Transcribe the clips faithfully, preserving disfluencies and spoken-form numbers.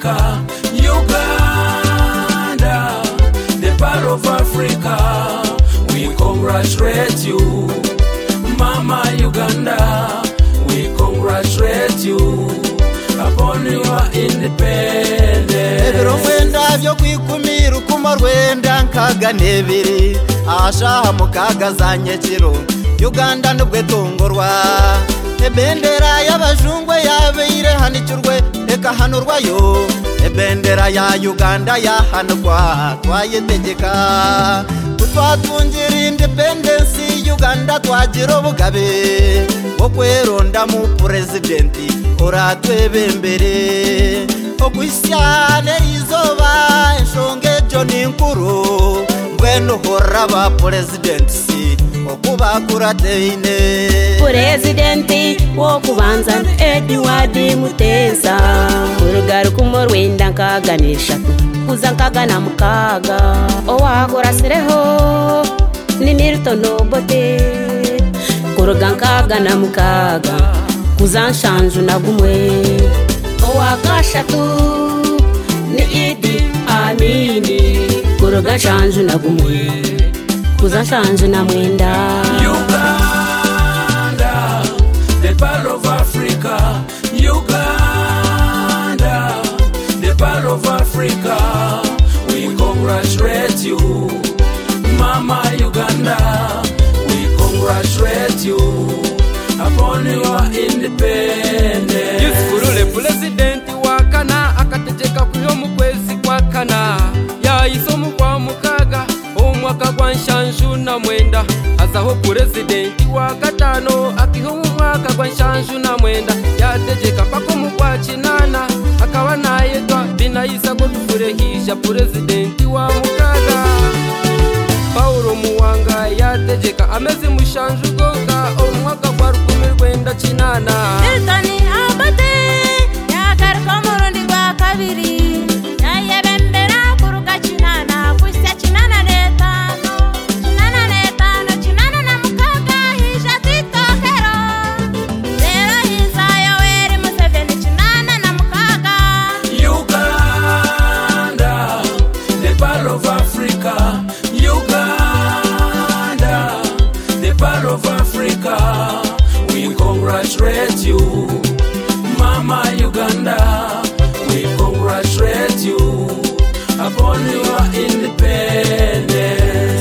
Africa, Uganda, the part of Africa. We congratulate you, Mama Uganda. We congratulate you upon your independence. Ebiro mwenda byo kwikumira ukuma rwenda nkaga nebiri ashaha mukaga zanyekiro Uganda nubwe tongorwa ebendera y'abajungwe yabeire hanicurwe eka hanurwayo ebendera ya Uganda yahanurwa twayetegeka twatungira independence Uganda twagira obugabe okweronda mu president oratwebembere okwisyane izoba enshonge John Nkuru mbweno horaba president si okuba kurateine president wo kubanza Edward Mutesa urugaru kumorwenda nkaganisha kuza nkagana mukaga owagorasireho ni Milton Obote kuruga nkagana mukaga kuza nshanju nagumwe owagashatu ni Idi Amini kuruga nshanju nagumwe kuza nshanju na mwenda Uganda, the part of Africa, Uganda, the part of Africa. We congratulate you, Mama Uganda. We congratulate you upon your independence. Yusufurule president wakana akategeka kuyo mukwezi kwa kana ya isomu kwa mukaga omwaka gwa nshanju na mwenda azaho president wa gatano akiho umwaka gwa nshanju na mwenda yategeka pako mugwa kinana akawa nayetwa binayisa ko tufurehisha president wa mukaga Paulo Muwanga yategeka amezi mushanju gonga omwaka gwa rukumi rwenda kinana Milton Obote yagaruka murundi gwa kabiri yayebembera kuruga kinana kusya kinana netano kinana netano kinana na mukaga hisha titokero rero hizayo weri Museveni kinana na mukaga Uganda, the part of Africa, Uganda, the part of Africa. We congratulate you, Mama Uganda. We congratulate you upon your independence.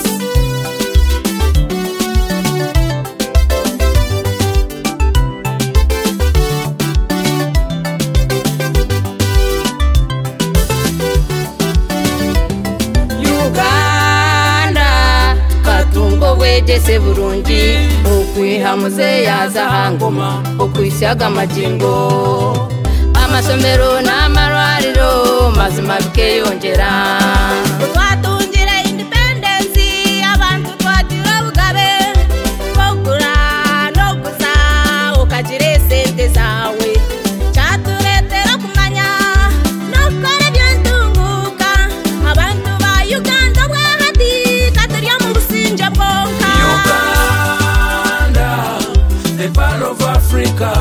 Uganda katungo wegese burungi okwihamuze yaza hangoma okwisyaga majingo amasomero n'amarwariro mazima bikeyongera twatungire independence abantu twagira bugabe kogura no kuza ukagire sente zawe cyaturetera kumanya no kora byantunguka abantu ba Uganda bwahati katurya mu businja bwonka Uganda, the part of Africa,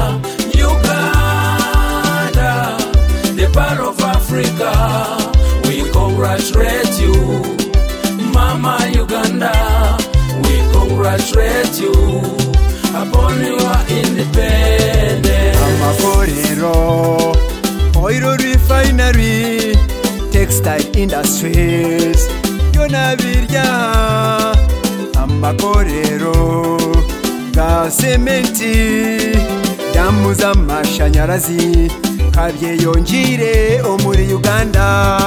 Uganda, the part of Africa. We congratulate you, Mama Uganda. We congratulate you upon your independence. amakorero oil refinery textile industries yona birya amakorero ga sementi damu z'amashanyarazi kabyeyongire omuri Uganda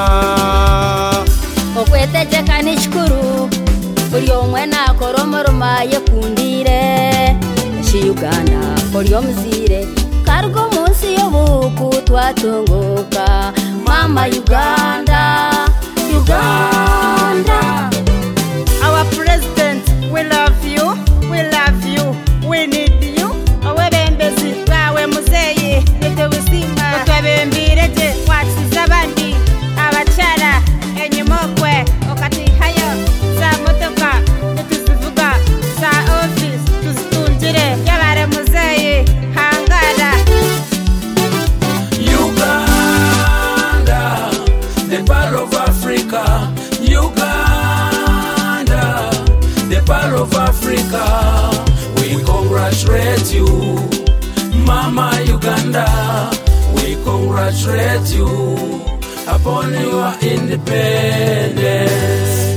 okwetegeka n'ikikuru buri omwe nakora omurimo yekundire shi Uganda buri omuzire kargo munsi y'obuku twatunguka Mama Uganda Uganda our president we love you we love you we need you awebembezi bawe muzeyi ete wisima twabembire je wasiza abandi abacara enyumokwe okati hayo za motoka tuzivuga za office tuzitungire yabare muzeyi hangara Uganda, Africa, we congratulate you. Mama Uganda, we congratulate you upon your independence.